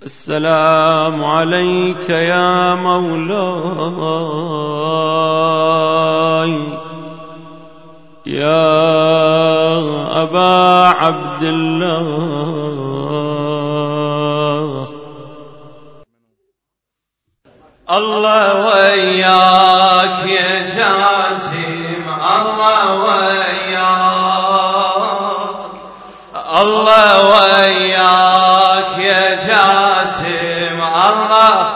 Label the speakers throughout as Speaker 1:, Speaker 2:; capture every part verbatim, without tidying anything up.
Speaker 1: السلام عليك يا مولاي يا أبا عبد الله.
Speaker 2: الله وياك يا جاسم، الله وياك، الله وياك يا جاسم، الله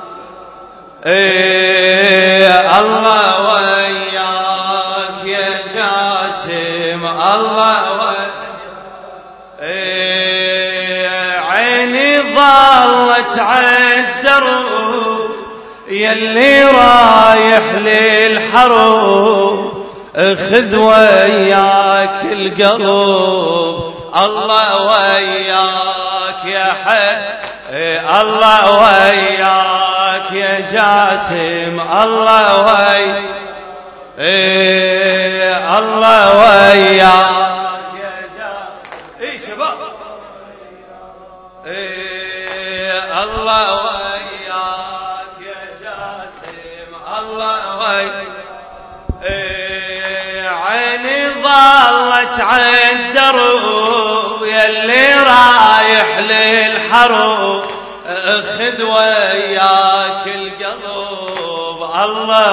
Speaker 2: ايه الله وياك يا جاسم، الله وياك ايه. عيني ظلت عالدرب يلي رايح للحروب، خذ وياك القلب، الله وياك يا حي، الله وياك يا جاسم، الله وياك الله وياك يا جاسم. اي شباب الله وياك يا جاسم، الله وياك عيني ظلت عالدرب يلي رايح للحروب، خذ وياك القلب، الله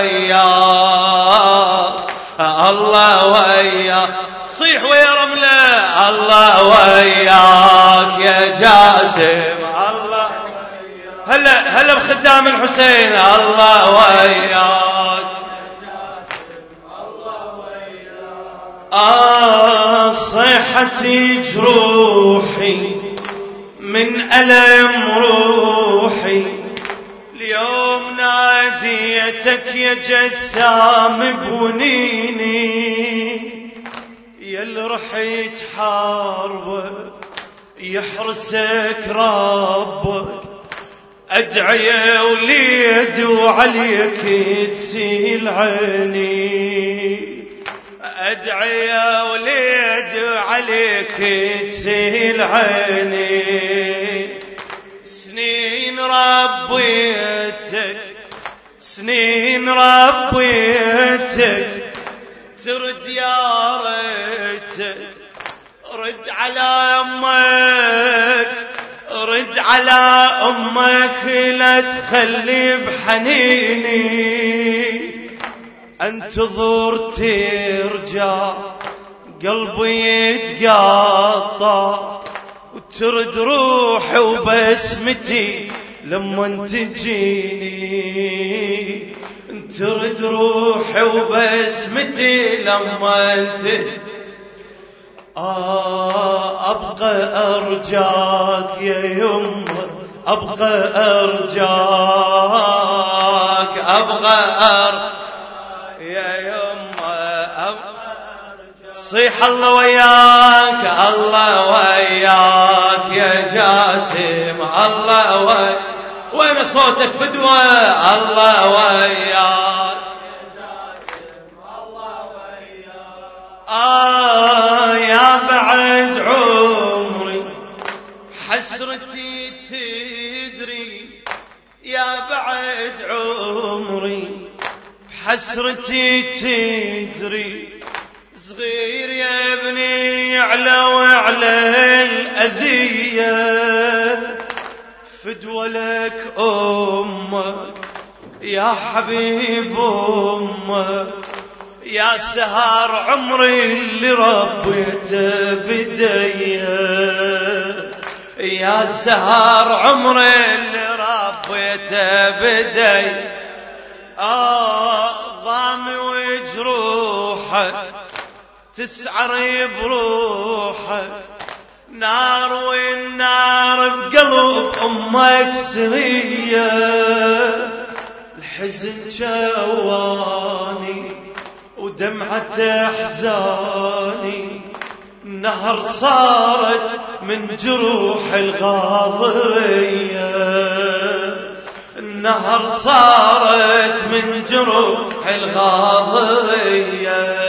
Speaker 2: وياك الله وياك. صيح ويا رملة، الله وياك يا جاسم، الله هلا هلا بخدام الحسين، الله وياك آه. صيحتي جروحي من ألم روحي، اليوم ناديتك يا جسام بونيني، يل رحت حاربك يحرسك ربك، أدعي يا وليد وعليك تسيل عيني، أدعي يا وليد وعليك تسيل عيني. سنين ربيتك سنين ربيتك، ترد يا ريتك رد على أمك، رد على أمك لا تخلي بحنيني، انتظر ترجع قلبي يتقطع، وترد روحي وبسمتي لما تجيني، ترد روحي وبسمتي لما انت آه. أبقى أرجاك يا يمه، أبقى أرجاك، أبقى أرجاك يا يمه، صيح الله وياك، الله وياك يا جاسم، الله وياك. وين صوتك فدوة، الله وياك آه. يا بعد عمري حسرتي تدري، يا بعد عمري حسرتي تدري، صغير يا ابني على وعلى الأذية، فدوى لك أمك يا حبيب أمك، يا سهر عمري اللي ربيته بديه، يا سهر عمري اللي ربيته بديه. آه ضامي وجروحك تسعر بروحك، نار والنار بقلب أمك سرية، الحزن جواني ودمعة أحزاني، نهر صارت من جروح الغاضرية، النهر صارت من جروح الغاضرية،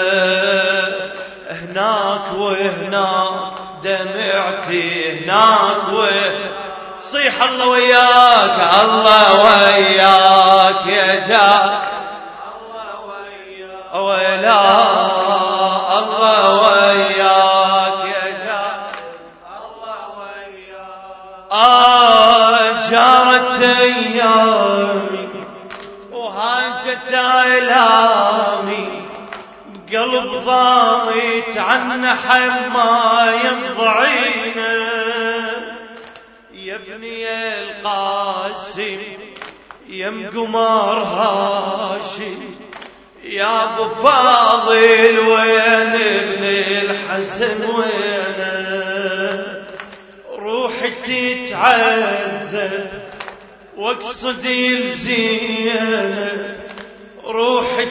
Speaker 2: هناك وهناك دمعتي هناك و صيح صيح الله وياك الله وياك يا جاسم الله وياك ولا الله وياك يا جاسم الله وياك آه جارت أيامي وهاجت آلامي قلب ضايت عن حما يمضعينا يا ابني القاسم يم قمر هاشم يا ابو فاضل وين ابن الحسن وين روحي تتعذب واقصد الزينة روحي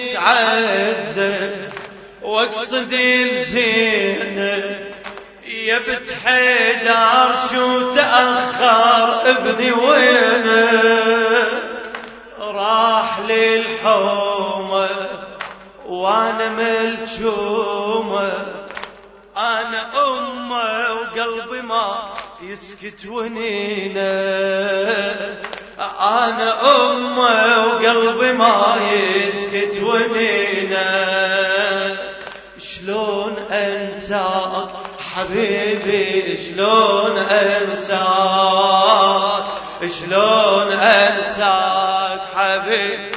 Speaker 2: تتعذب واقصد الزينة يا بنت حيدر شو تأخر ابني وينه راح للحومة وانا ملجومة انا امه وقلبي ما يسكت ونينه انا امه وقلبي ما يسكت ونينه شلون انساك حبيبي شلون انساك شلون انساك حبيبي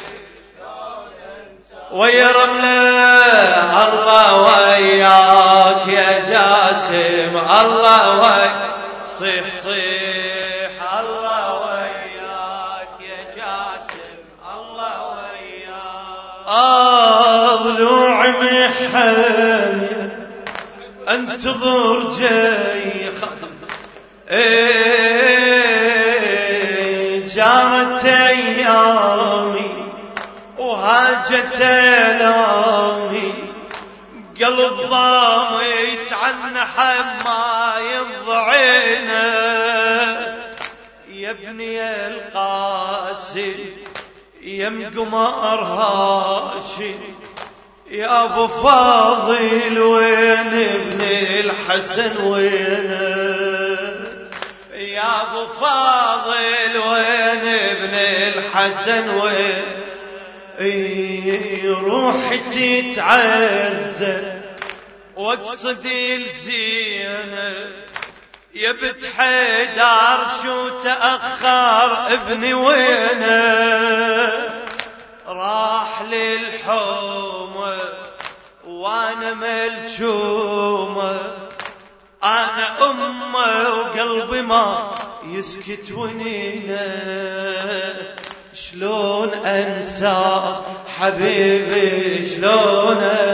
Speaker 2: ويا رمله الله وياك يا جاسم الله وياك صيح صيح الله وياك يا جاسم الله وياك آه ضلوعي محني انتظر جاي ايه جارت ايامي وهاجت الامي قلب ضاميت عن حما يضعينا يا ابني القاسم يم قمر هاشم يا ابو فاضل وين ابن الحسن وين يا ابو فاضل وين ابن الحسن وين روحي تتعذب واقصد الزينة يا بنت حيدر شو تأخر ابني وينه راح للحومة وانا ملجومة انا امه وقلبي ما يسكت ونينه شلون انساك حبيبي شلون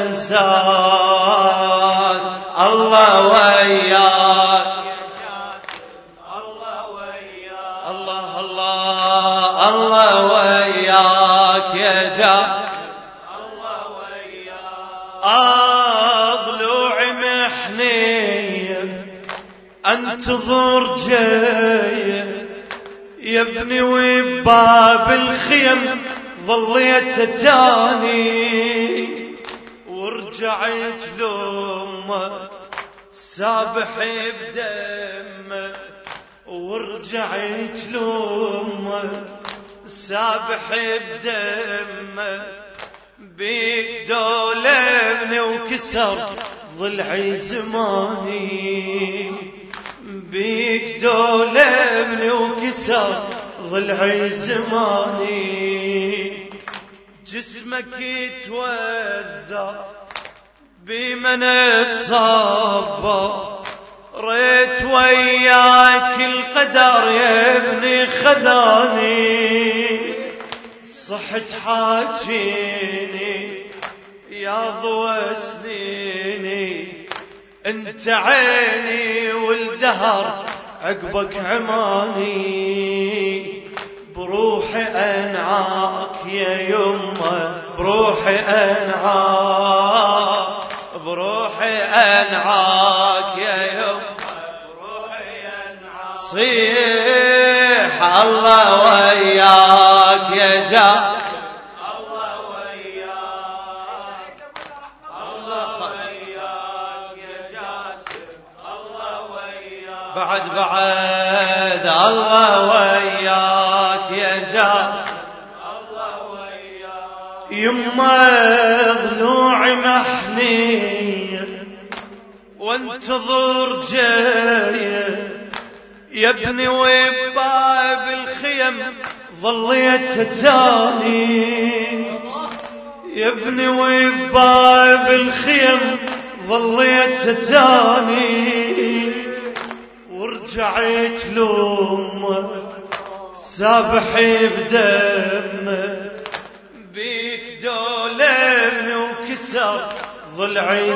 Speaker 2: انساك الله وياك يا جاسم الله وياك الله الله الله وياك يا جاسم الله وياك آه ضلوعي محنية انتظر جايه يا ابني وباب الخيم ظليت تاني ورجعت لامك سابح بدمك ورجعت لامك سابح بدمك بيك دول ابني وكسر ضلعي زماني بيك دول ابني وكسر ضلعي زماني جسمك يتوذى بمن تصبر ريت وياك القدر يا ابني خذاني صحت حاجيني يا ضوى سنيني انت عيني والدهر عقبك عماني بروحي انعاك يا يمه بروحي انعاك بروحي انعاك يا يمه بروحي انعاك صيح الله وياك يا جا بعد بعد الله وياك يا جار الله وياك. يما ضلوعي محنية وانتظر جاية يا ابني وباب الخيم ظليت تاني يا ابني وباب الخيم ظليت تاني ورجعت لأمه سابحي بدمه بيك دولبني وكسر ضلعي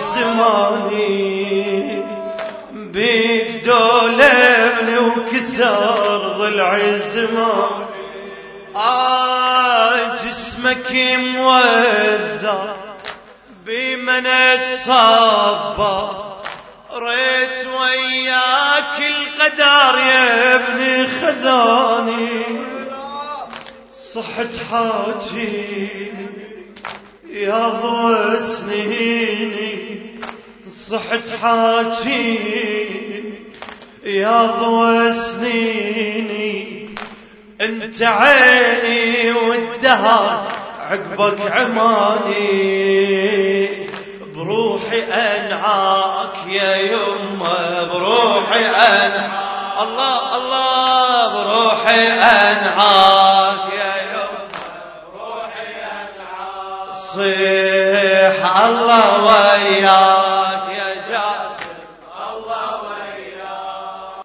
Speaker 2: زماني بيك دولبني وكسر ضلعي زماني. آه جسمك موذر بمن اتصبر ريت وياك القدر يا ابني خذاني صحت حاجي يا ضوء سنيني صحت حاجي يا ضوء سنيني انت عيني والدهر عقبك عماني بروحي انعاك يا يمه بروحي انعاك الله الله بروحي انعاك